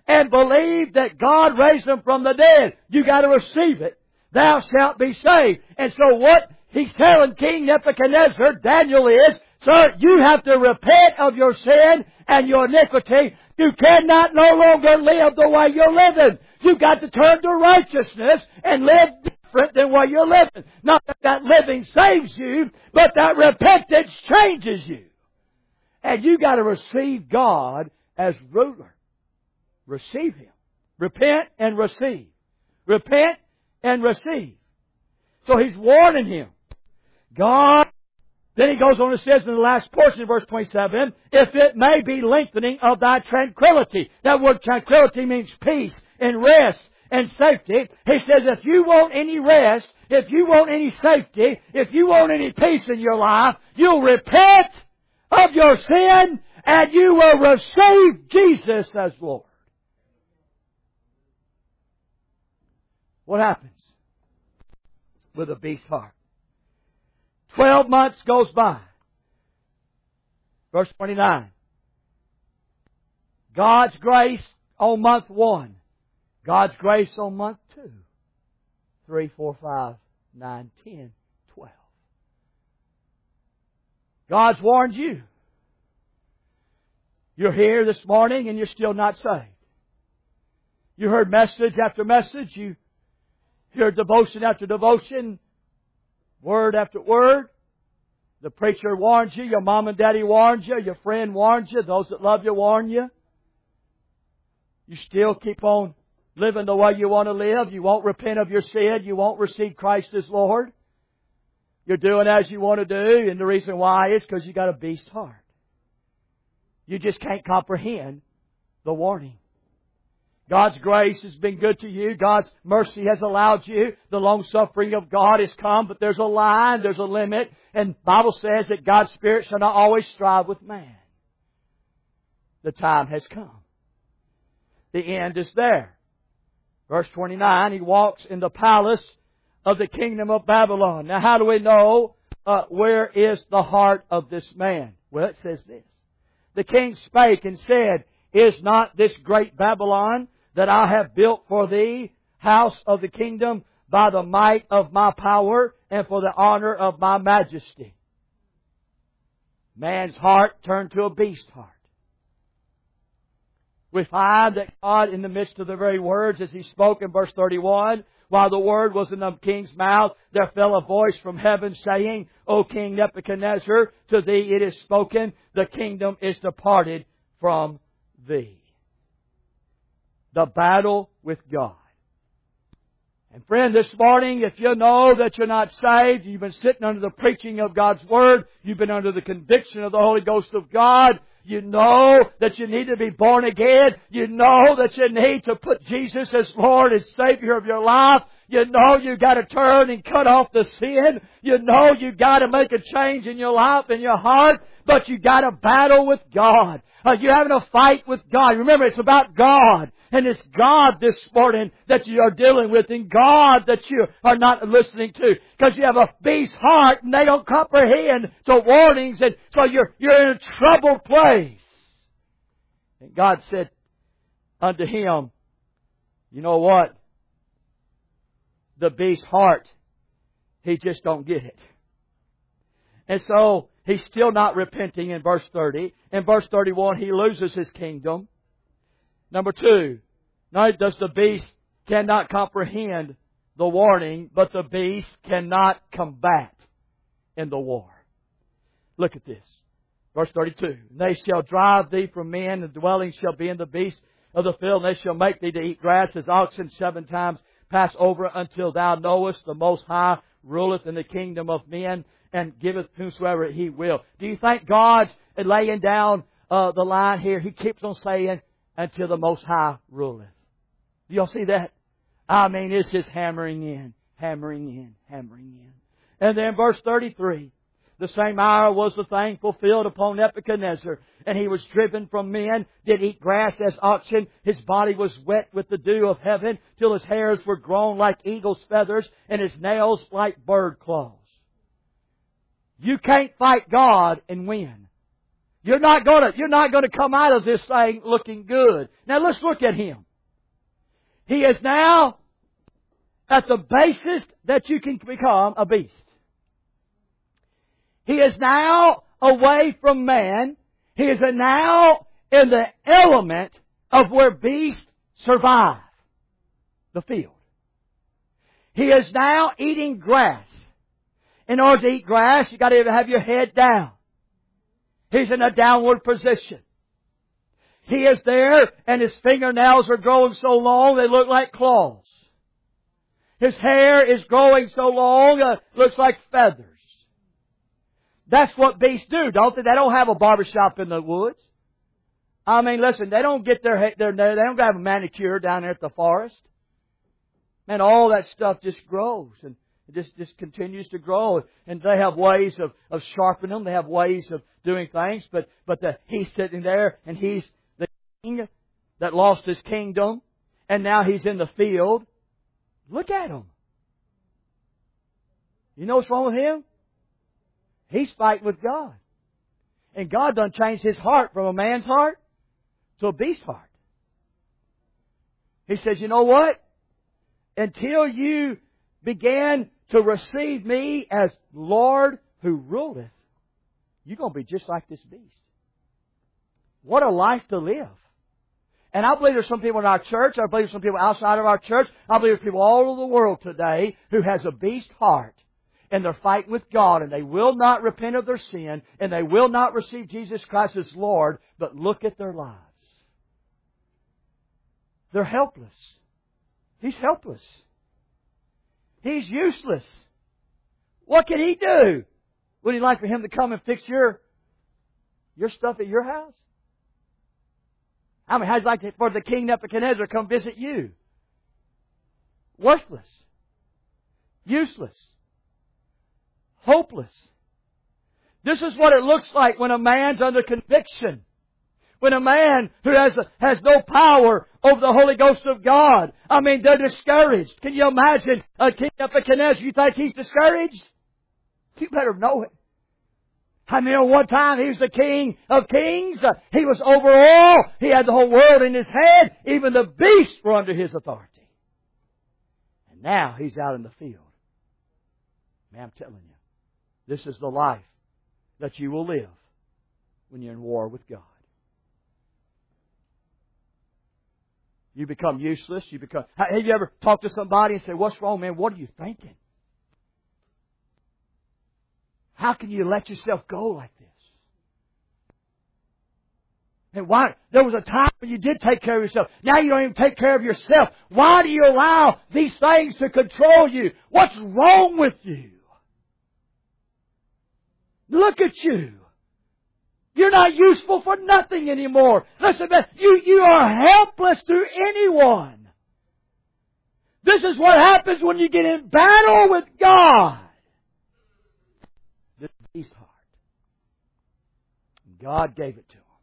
and believe that God raised Him from the dead. You got to receive it. Thou shalt be saved. And so what he's telling King Nebuchadnezzar, Daniel, is, sir, you have to repent of your sin and your iniquity. You cannot no longer live the way you're living. You've got to turn to righteousness and live different than what you're living. Not that that living saves you, but that repentance changes you. And you got to receive God as ruler. Receive Him. Repent and receive. Repent and receive. So He's warning him. God, then He goes on and says in the last portion of verse twenty-seven, if it may be lengthening of thy tranquility. That word tranquility means peace and rest and safety. He says if you want any rest, if you want any safety, if you want any peace in your life, you'll repent of your sin and you will receive Jesus as Lord. What happens with a beast's heart? Twelve months goes by. Verse twenty-nine. God's grace on month one. God's grace on month two. Three, four, five, nine, ten, twelve. God's warned you. You're here this morning and you're still not saved. You heard message after message. You heard devotion after devotion. Word after word. The preacher warns you. Your mom and daddy warns you. Your friend warns you. Those that love you warn you. You still keep on living the way you want to live. You won't repent of your sin. You won't receive Christ as Lord. You're doing as you want to do. And the reason why is because you got a beast heart. You just can't comprehend the warning. God's grace has been good to you. God's mercy has allowed you. The long suffering of God has come, but there's a line, there's a limit. And the Bible says that God's Spirit shall not always strive with man. The time has come. The end is there. Verse twenty-nine, he walks in the palace of the kingdom of Babylon. Now how do we know uh, where is the heart of this man? Well, it says this. The king spake and said, is not this great Babylon that I have built for thee, house of the kingdom, by the might of my power and for the honor of my majesty? Man's heart turned to a beast heart. We find that God, in the midst of the very words, as He spoke in verse thirty-one, while the word was in the king's mouth, there fell a voice from heaven saying, O King Nebuchadnezzar, to thee it is spoken, the kingdom is departed from thee. The battle with God. And friend, this morning, if you know that you're not saved, you've been sitting under the preaching of God's Word, you've been under the conviction of the Holy Ghost of God, you know that you need to be born again, you know that you need to put Jesus as Lord and Savior of your life, you know you got to turn and cut off the sin, you know you got to make a change in your life and your heart, but you got to battle with God. Uh, you're having a fight with God. Remember, it's about God. And it's God this morning that you are dealing with, and God that you are not listening to. Because you have a beast heart and they don't comprehend the warnings, and so you're, you're in a troubled place. And God said unto him, you know what? The beast's heart, he just don't get it. And so he's still not repenting in verse thirty. In verse thirty-one, he loses his kingdom. Number two, not does the beast cannot comprehend the warning, but the beast cannot combat in the war. Look at this. Verse thirty-two. They shall drive thee from men, and dwelling shall be in the beasts of the field, and they shall make thee to eat grass as oxen seven times pass over, until thou knowest the Most High ruleth in the kingdom of men, and giveth whomsoever He will. Do you think God's laying down uh, the line here? He keeps on saying, until the Most High ruleth. Do y'all see that? I mean, it's just hammering in, hammering in, hammering in. And then verse thirty-three. The same hour was the thing fulfilled upon Nebuchadnezzar, and he was driven from men, did eat grass as oxen. His body was wet with the dew of heaven, till his hairs were grown like eagle's feathers, and his nails like bird claws. You can't fight God and win. You're not gonna, you're not gonna come out of this thing looking good. Now let's look at him. He is now at the basis that you can become a beast. He is now away from man. He is now in the element of where beasts survive. The field. He is now eating grass. In order to eat grass, you got to have your head down. He's in a downward position. He is there, and his fingernails are growing so long they look like claws. His hair is growing so long it looks like feathers. That's what beasts do, don't they? They don't have a barbershop in the woods. I mean, listen, they don't get their, their they don't have a manicure down there at the forest. And all that stuff just grows and it just, just continues to grow. And they have ways of, of sharpening them. They have ways of doing things. But, but the, he's sitting there and he's the king that lost his kingdom. And now he's in the field. Look at him. You know what's wrong with him? He's fighting with God. And God done changed his heart from a man's heart to a beast's heart. He says, you know what? Until you begin to receive me as Lord who ruleth, you're going to be just like this beast. What a life to live. And I believe there's some people in our church, I believe there's some people outside of our church, I believe there's people all over the world today who has a beast heart. And they're fighting with God, and they will not repent of their sin, and they will not receive Jesus Christ as Lord, but look at their lives. They're helpless. He's helpless. He's useless. What can he do? Would you like for him to come and fix your, your stuff at your house? I mean, how'd you like for the king Nebuchadnezzar to come visit you? Worthless. Useless. Hopeless. This is what it looks like when a man's under conviction. When a man who has has no power over the Holy Ghost of God. I mean, they're discouraged. Can you imagine a king Nebuchadnezzar? You think he's discouraged? You better know it. I mean, at one time he was the king of kings. Uh, he was over all. He had the whole world in his head. Even the beasts were under his authority. And now he's out in the field. Man, I'm telling you. This is the life that you will live when you're in war with God. You become useless. You become. Have you ever talked to somebody and say, "What's wrong, man? What are you thinking? How can you let yourself go like this?" And why? There was a time when you did take care of yourself. Now you don't even take care of yourself. Why do you allow these things to control you? What's wrong with you? Look at you. You're not useful for nothing anymore. Listen, man, you, you are helpless to anyone. This is what happens when you get in battle with God. This is his heart. God gave it to him.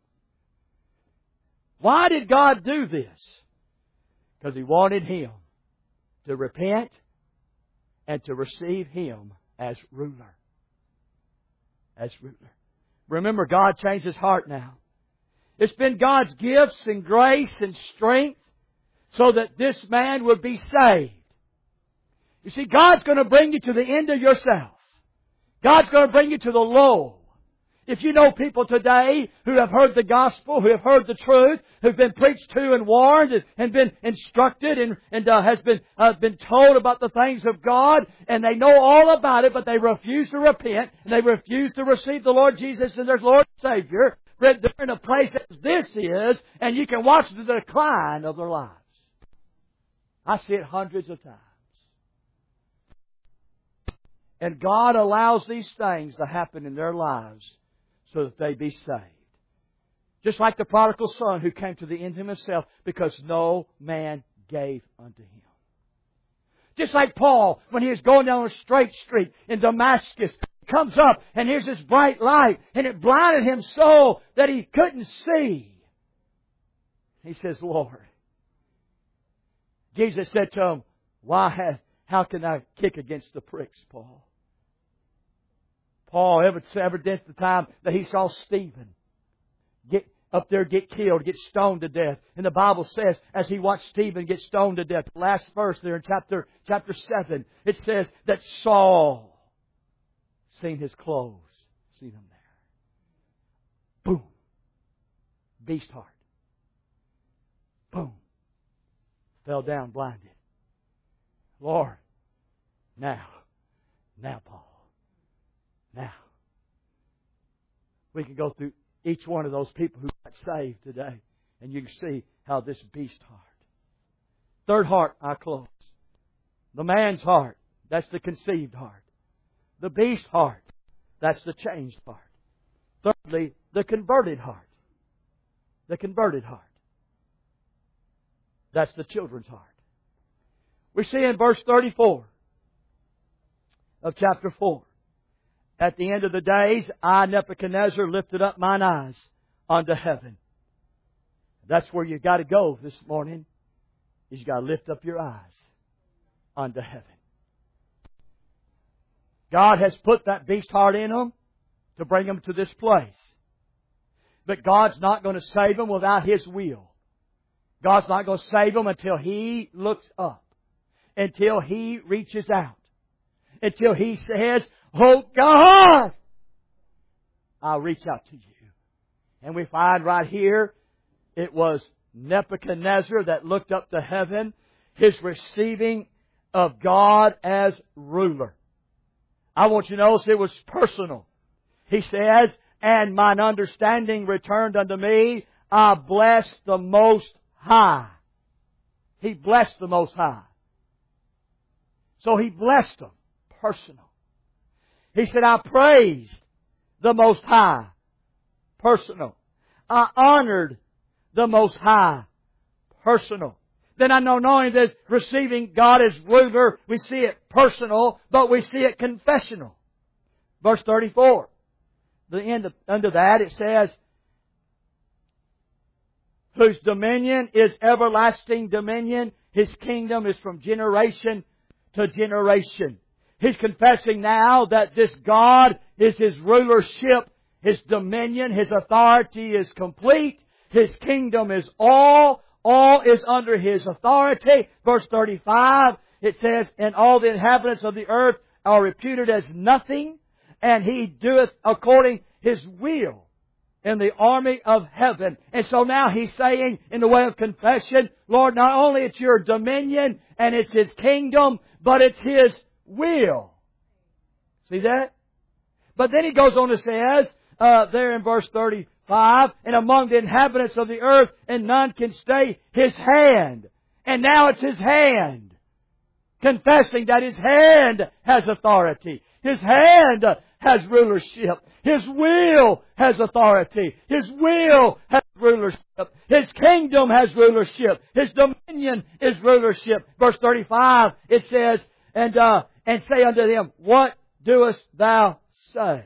Why did God do this? Because He wanted him to repent and to receive Him as ruler. As ruler. Remember, God changed his heart now. It's been God's gifts and grace and strength so that this man would be saved. You see, God's going to bring you to the end of yourself. God's going to bring you to the low. If you know people today who have heard the gospel, who have heard the truth, who've been preached to and warned and, and been instructed and, and uh, has been uh, been told about the things of God, and they know all about it, but they refuse to repent, and they refuse to receive the Lord Jesus as their Lord and Savior, they're in a place as this is, and you can watch the decline of their lives. I see it hundreds of times. And God allows these things to happen in their lives so that they be saved. Just like the prodigal son who came to the end of himself because no man gave unto him. Just like Paul, when he was going down a straight street in Damascus, comes up and here's this bright light and it blinded him so that he couldn't see. He says, Lord. Jesus said to him, why, how can I kick against the pricks, Paul? Paul ever, ever since the time that he saw Stephen get up there, get killed, get stoned to death. And the Bible says, as he watched Stephen get stoned to death, the last verse there in chapter, chapter seven, it says that Saul seen his clothes, seen them there. Boom. Beast heart. Boom. Fell down blinded. Lord, now, now, Paul, now. We can go through each one of those people who got saved today, and you can see how this beast heart. Third heart, I close. The man's heart, that's the conceived heart. The beast heart, that's the changed heart. Thirdly, the converted heart. The converted heart. That's the children's heart. We see in verse thirty-four of chapter four. At the end of the days, I, Nebuchadnezzar, lifted up mine eyes unto heaven. That's where you've got to go this morning. Is you've got to lift up your eyes unto heaven. God has put that beast heart in them to bring them to this place. But God's not going to save them without His will. God's not going to save them until He looks up. Until He reaches out. Until He says, oh God, I'll reach out to you. And we find right here, it was Nebuchadnezzar that looked up to heaven, his receiving of God as ruler. I want you to notice it was personal. He says, and mine understanding returned unto me, I blessed the Most High. He blessed the Most High. So He blessed them. Personal. He said, I praised the Most High. Personal. I honored the Most High. Personal. Then I know knowing this, receiving God as ruler, we see it personal, but we see it confessional. Verse thirty-four. The end of, under that it says, whose dominion is everlasting dominion. His kingdom is from generation to generation. He's confessing now that this God is His rulership, His dominion, His authority is complete. His kingdom is all. All is under His authority. Verse thirty-five, it says, and all the inhabitants of the earth are reputed as nothing, and He doeth according His will in the army of heaven. And so now He's saying, in the way of confession, Lord, not only it's Your dominion and it's His kingdom, but it's His will. See that? But then He goes on and says, uh, there in verse thirty-five, and among the inhabitants of the earth, and none can stay His hand. And now it's His hand. Confessing that His hand has authority. His hand has rulership. His will has authority. His will has rulership. His kingdom has rulership. His dominion is rulership. Verse thirty-five, it says, and uh, and say unto them, what doest thou say?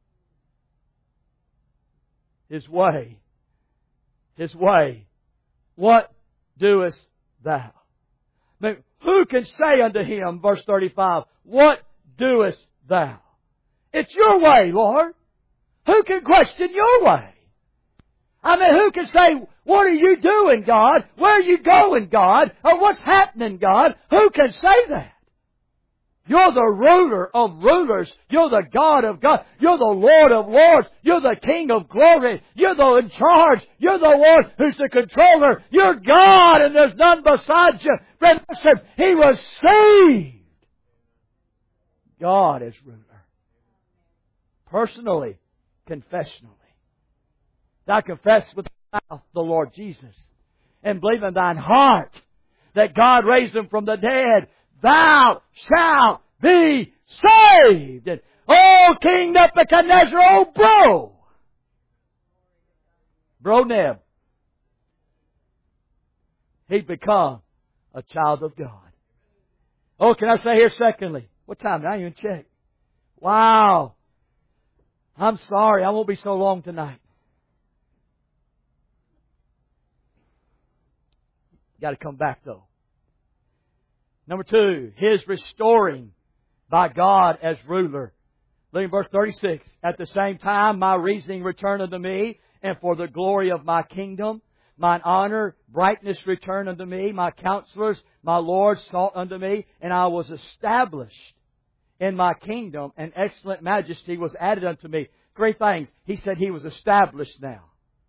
His way. His way. What doest thou? Now, who can say unto Him, verse thirty-five, what doest thou? It's Your way, Lord. Who can question Your way? I mean, who can say, what are you doing, God? Where are you going, God? Or what's happening, God? Who can say that? You're the ruler of rulers. You're the God of God. You're the Lord of lords. You're the King of glory. You're the in charge. You're the one who's the controller. You're God and there's none beside You. Friend, listen, He was saved. God is ruler. Personally, confessionally. Thou confess with thy mouth the Lord Jesus, and believe in thine heart that God raised Him from the dead, thou shalt be saved. And, oh, King Nebuchadnezzar, oh, bro. Bro Neb. He'd become a child of God. Oh, can I say here secondly? What time? I didn't even check. Wow. I'm sorry. I won't be so long tonight. Got to come back though. Number two, His restoring by God as ruler. Look at verse thirty-six. At the same time, my reasoning returned unto me, and for the glory of my kingdom. Mine honor, brightness returned unto me. My counselors, my Lord, sought unto me, and I was established in my kingdom, and excellent majesty was added unto me. Three things. He said He was established now.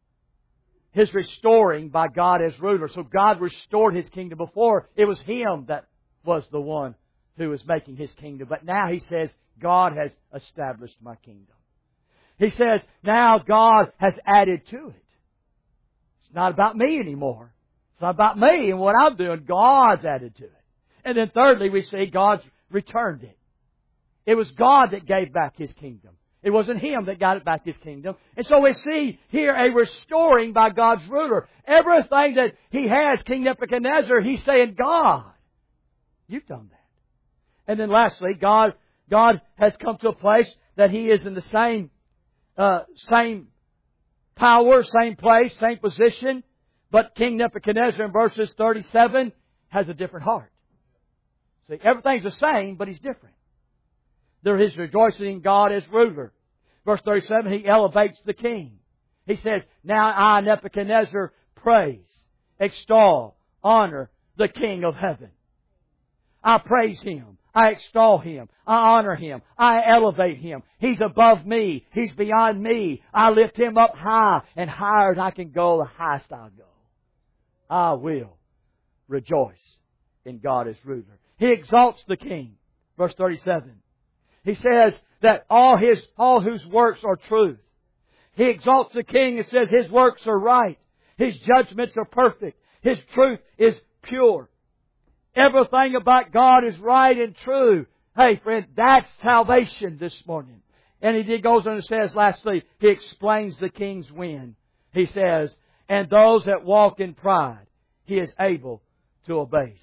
His restoring by God as ruler. So God restored His kingdom. Before, it was Him that was the one who was making His kingdom. But now He says, God has established my kingdom. He says, now God has added to it. It's not about me anymore. It's not about me and what I'm doing. God's added to it. And then thirdly, we see God's returned it. It was God that gave back His kingdom. It wasn't Him that got it back His kingdom. And so we see here a restoring by God's ruler. Everything that he has, King Nebuchadnezzar, he's saying, God, you've done that. And then lastly, God, God has come to a place that He is in the same, uh, same power, same place, same position. But King Nebuchadnezzar in verses thirty-seven has a different heart. See, everything's the same, but he's different. There is rejoicing in God as ruler. Verse thirty-seven, He elevates the king. He says, now I, Nebuchadnezzar, praise, extol, honor the King of heaven. I praise Him. I extol Him. I honor Him. I elevate Him. He's above me. He's beyond me. I lift Him up high, and higher than I can go, the highest I'll go. I will rejoice in God as ruler. He exalts the king. Verse thirty-seven. He says that all his, all whose works are truth. He exalts the king and says His works are right. His judgments are perfect. His truth is pure. Everything about God is right and true. Hey friend, that's salvation this morning. And he goes on and says lastly, He explains the king's win. He says, and those that walk in pride, He is able to abase.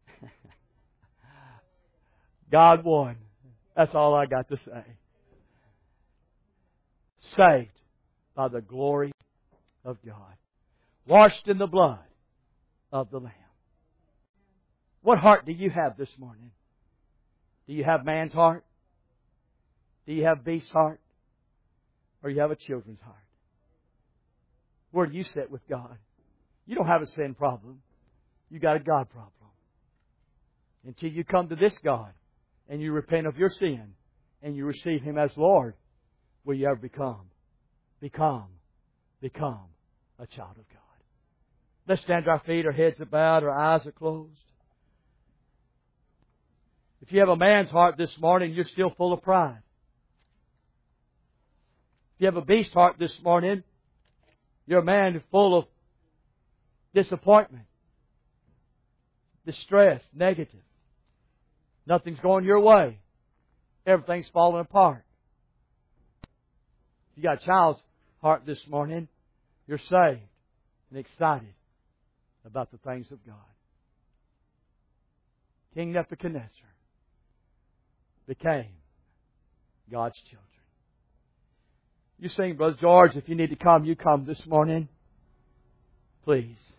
God won. That's all I got to say. Saved by the glory of God. Washed in the blood of the Lamb. What heart do you have this morning? Do you have man's heart? Do you have beast's heart? Or do you have a children's heart? Where do you sit with God? You don't have a sin problem. You got a God problem. Until you come to this God and you repent of your sin and you receive Him as Lord, will you ever become, become, become a child of God. Let's stand to our feet, our heads are bowed, our eyes are closed. If you have a man's heart this morning, you're still full of pride. If you have a beast heart this morning, you're a man full of disappointment, distress, negative. Nothing's going your way. Everything's falling apart. If you got a child's heart this morning, you're saved and excited about the things of God. King Nebuchadnezzar became God's children. You sing, Brother George, if you need to come, you come this morning. Please.